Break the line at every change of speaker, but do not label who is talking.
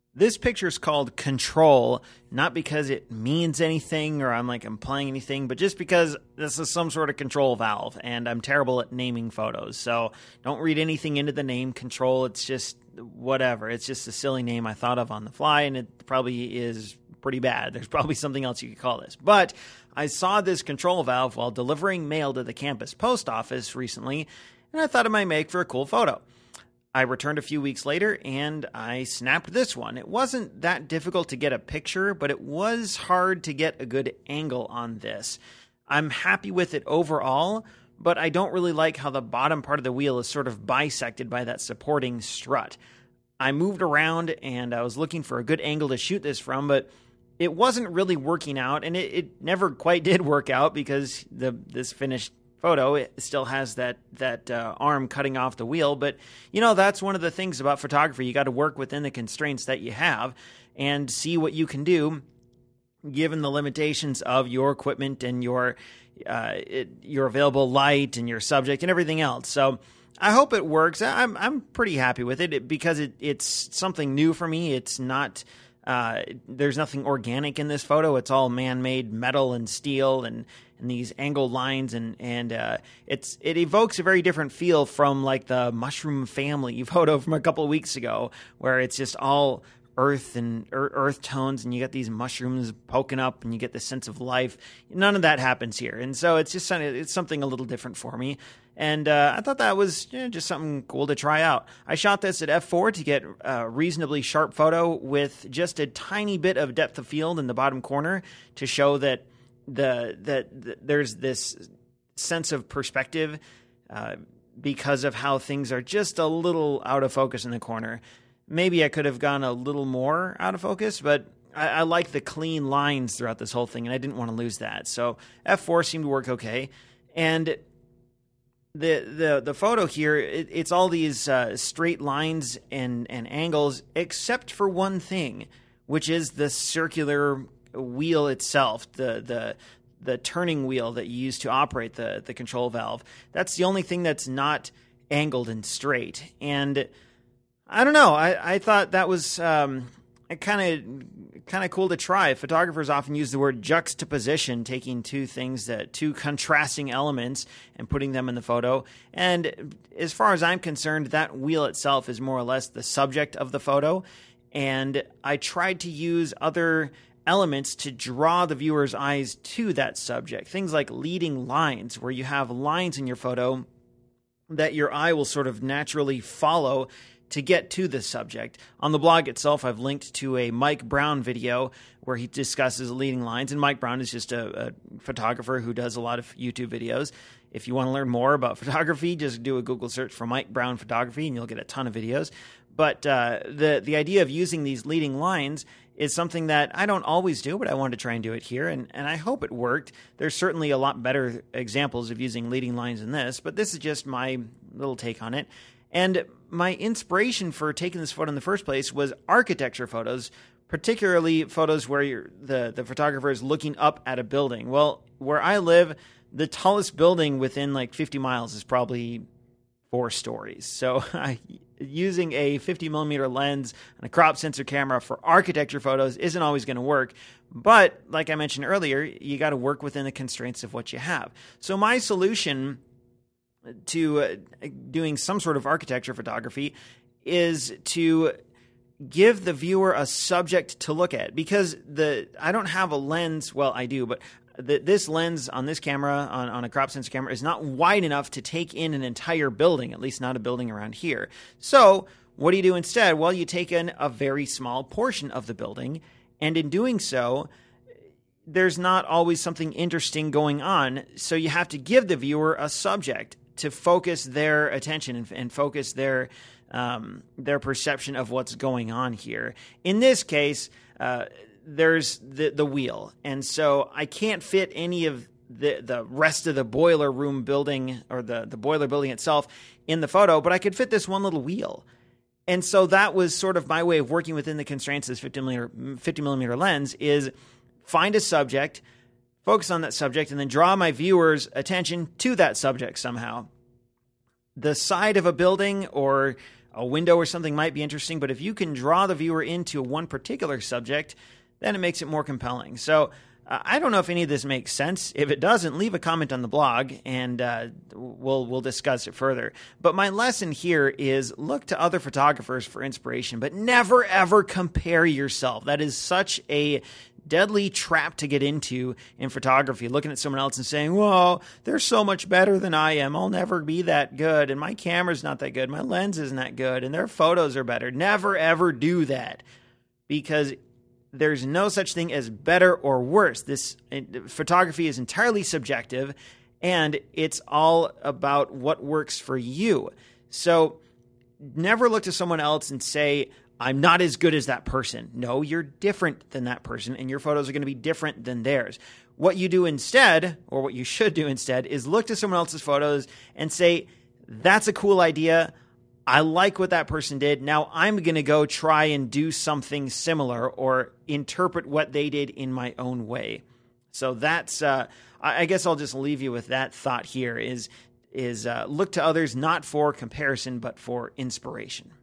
This picture is called Control, not because it means anything or I'm implying anything, but just because this is some sort of control valve, and I'm terrible at naming photos. So don't read anything into the name Control. It's just whatever. It's just a silly name I thought of on the fly, and it probably is pretty bad. There's probably something else you could call this. But I saw this control valve while delivering mail to the campus post office recently, and I thought it might make for a cool photo. I returned a few weeks later, and I snapped this one. It wasn't that difficult to get a picture, but it was hard to get a good angle on this. I'm happy with it overall, but I don't really like how the bottom part of the wheel is sort of bisected by that supporting strut. I moved around, and I was looking for a good angle to shoot this from, but it wasn't really working out, and it never quite did work out because this finished photo, it still has that arm cutting off the wheel. But, that's one of the things about photography. You got to work within the constraints that you have and see what you can do given the limitations of your equipment and your available light and your subject and everything else. So I hope it works. I'm pretty happy with it because it's something new for me. It's not... there's nothing organic in this photo. It's all man-made metal and steel and these angled lines, and it evokes a very different feel from the Mushroom Family photo from a couple of weeks ago, where it's just all earth and earth tones, and you get these mushrooms poking up, and you get this sense of life. None of that happens here, and so it's just something a little different for me. And I thought that was just something cool to try out. I shot this at f4 to get a reasonably sharp photo with just a tiny bit of depth of field in the bottom corner to show that there's this sense of perspective because of how things are just a little out of focus in the corner. Maybe I could have gone a little more out of focus, but I like the clean lines throughout this whole thing, and I didn't want to lose that. So f4 seemed to work okay. And the photo here, it's all these straight lines and angles, except for one thing, which is the circular wheel itself, the turning wheel that you use to operate the control valve. That's the only thing that's not angled and straight. And I don't know. I thought that was kind of cool to try. Photographers often use the word juxtaposition, taking two contrasting elements and putting them in the photo. And as far as I'm concerned, that wheel itself is more or less the subject of the photo. And I tried to use other elements to draw the viewer's eyes to that subject. Things like leading lines, where you have lines in your photo that your eye will sort of naturally follow to get to the subject. On the blog itself, I've linked to a Mike Brown video where he discusses leading lines, and Mike Brown is just a photographer who does a lot of YouTube videos. If you want to learn more about photography, just do a Google search for Mike Brown Photography, and you'll get a ton of videos. But the idea of using these leading lines is something that I don't always do, but I wanted to try and do it here, and I hope it worked. There's certainly a lot better examples of using leading lines than this, but this is just my little take on it. And my inspiration for taking this photo in the first place was architecture photos, particularly photos where the photographer is looking up at a building. Well, where I live, the tallest building within 50 miles is probably 4 stories. So using a 50mm lens and a crop sensor camera for architecture photos isn't always going to work. But like I mentioned earlier, you got to work within the constraints of what you have. So my solution to doing some sort of architecture photography is to give the viewer a subject to look at, because I don't have a lens. Well, I do, but this lens on this camera, on a crop sensor camera, is not wide enough to take in an entire building, at least not a building around here. So what do you do instead? Well, you take in a very small portion of the building, and in doing so, there's not always something interesting going on. So you have to give the viewer a subject to focus their attention and focus their perception of what's going on here. In this case, there's the wheel, and so I can't fit any of the rest of the boiler room building or the boiler building itself in the photo, but I could fit this one little wheel. And so that was sort of my way of working within the constraints of this 50mm lens, is find a subject, focus on that subject, and then draw my viewer's attention to that subject somehow. The side of a building or a window or something might be interesting, but if you can draw the viewer into one particular subject, then it makes it more compelling. So I don't know if any of this makes sense. If it doesn't, leave a comment on the blog, and we'll discuss it further. But my lesson here is look to other photographers for inspiration, but never, ever compare yourself. That is such a deadly trap to get into in photography, looking at someone else and saying, whoa, they're so much better than I am. I'll never be that good, and my camera's not that good. My lens isn't that good, and their photos are better. Never, ever do that, because there's no such thing as better or worse. This photography is entirely subjective, and it's all about what works for you. So never look to someone else and say, I'm not as good as that person. No, you're different than that person, and your photos are going to be different than theirs. What you do instead, or what you should do instead, is look to someone else's photos and say, that's a cool idea. I like what that person did. Now I'm going to go try and do something similar or interpret what they did in my own way. So that's, I guess I'll just leave you with that thought here is look to others not for comparison, but for inspiration.